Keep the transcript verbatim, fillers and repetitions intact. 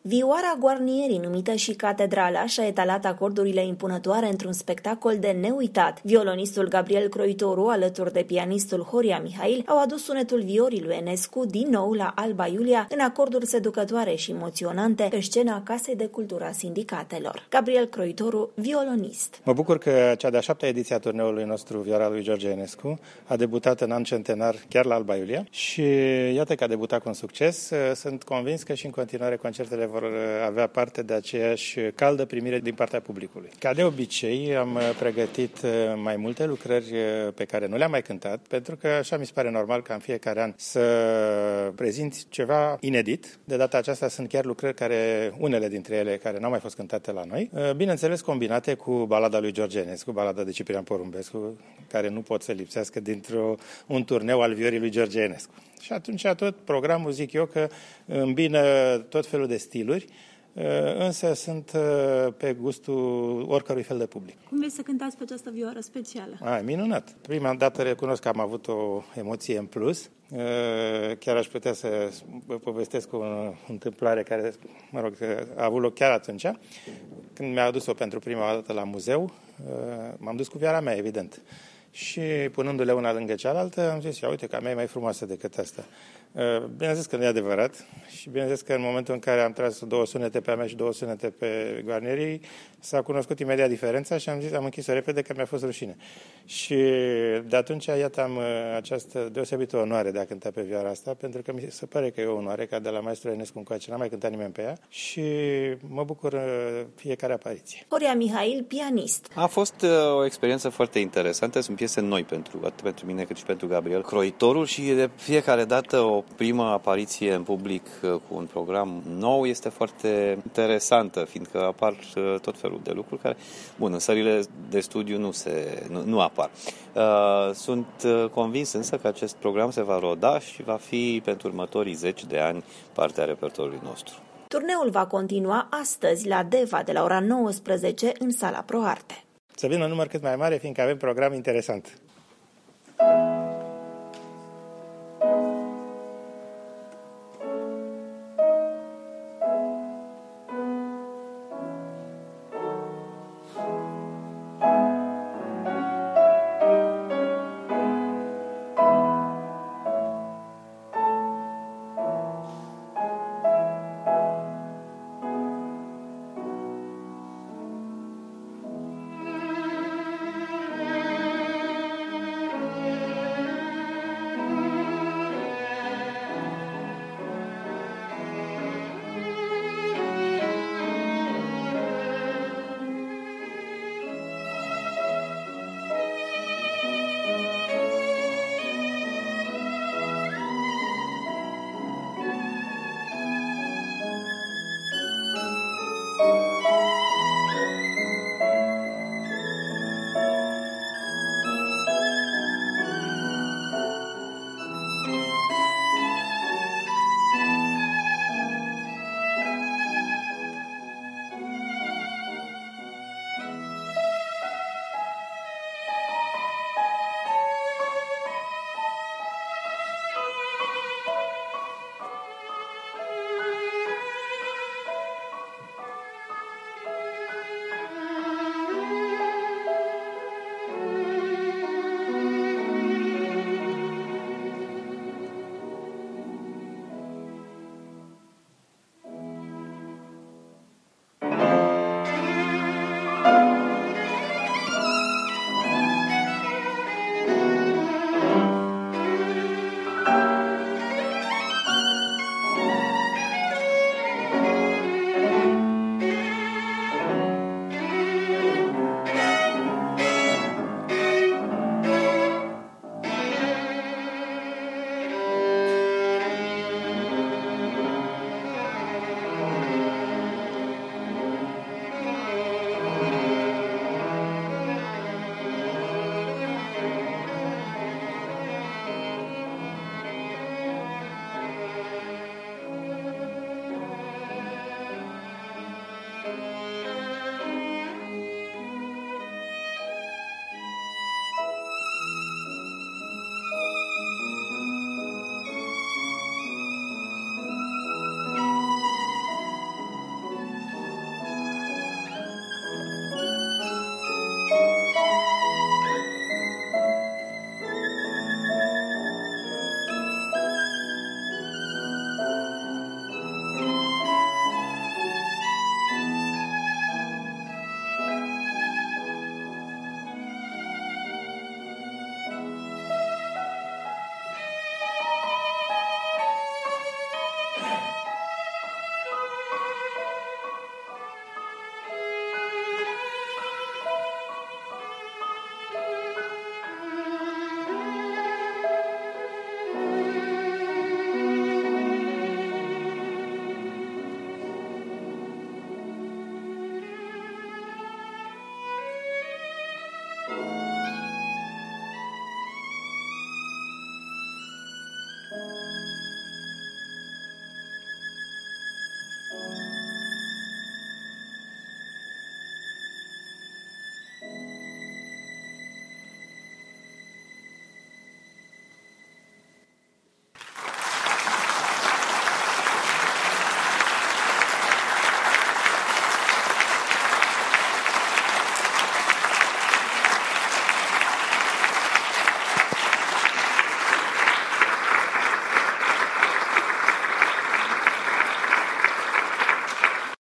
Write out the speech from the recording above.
Vioara Guarnierii, numită și Catedrala, și-a etalat acordurile impunătoare într-un spectacol de neuitat. Violonistul Gabriel Croitoru, alături de pianistul Horia Mihail, au adus sunetul viorii lui Enescu din nou la Alba Iulia, în acorduri seducătoare și emoționante, pe scena Casei de Cultură a Sindicatelor. Gabriel Croitoru, violonist. Mă bucur că cea de-a șaptea ediție a turneului nostru Vioara lui George Enescu a debutat în an centenar chiar la Alba Iulia și iată că a debutat cu un succes. Sunt convins că și în continuare concertele vor avea parte de aceeași caldă primire din partea publicului. Ca de obicei, am pregătit mai multe lucrări pe care nu le-am mai cântat, pentru că așa mi se pare normal ca în fiecare an să prezint ceva inedit. De data aceasta sunt chiar lucrări care, unele dintre ele, care n-au mai fost cântate la noi, bineînțeles combinate cu balada lui George Enescu, balada de Ciprian Porumbescu, care nu pot să lipsească dintr-un turneu al viorii lui George Enescu. Și atunci tot programul, zic eu, că îmbină tot felul de stiluri, însă sunt pe gustul oricărui fel de public. Cum vrei să cântați pe această vioară specială? A, minunat! Prima dată recunosc că am avut o emoție în plus. Chiar aș putea să vă povestesc o întâmplare care, mă rog, a avut loc chiar atunci. Când mi-a adus-o pentru prima dată la muzeu, m-am dus cu vioara mea, evident. Și punându-le una lângă cealaltă, am zis, ia uite că a mea e mai frumoasă decât asta. Bineînțeles că nu e adevărat și bineînțeles că în momentul în care am tras două sunete pe a mea și două sunete pe Guarnierii, s-a cunoscut imediat diferența și am zis, am închis-o repede că mi-a fost rușine. Și de atunci, iată, am această deosebită onoare de a cânta pe vioara asta, pentru că mi se pare că e o onoare, ca de la maestru Enescu încoace n-a mai cântat nimeni pe ea și mă bucur fiecare apariție. Horia Mihail, pianist. A fost uh, o experiență foarte interesantă, sunt piese noi pentru, atât pentru mine cât și pentru Gabriel Croitoru și de fiecare dată o primă apariție în public cu un program nou este foarte interesantă, fiindcă apar tot felul de lucruri care, bun, în sările de studiu nu, se, nu, nu apar. Sunt convins însă că acest program se va roda și va fi pentru următorii zeci de ani parte a repertoriului nostru. Turneul va continua astăzi la Deva de la ora nouăsprezece în sala ProArte. Să vină un număr cât mai mare, fiindcă avem program interesant.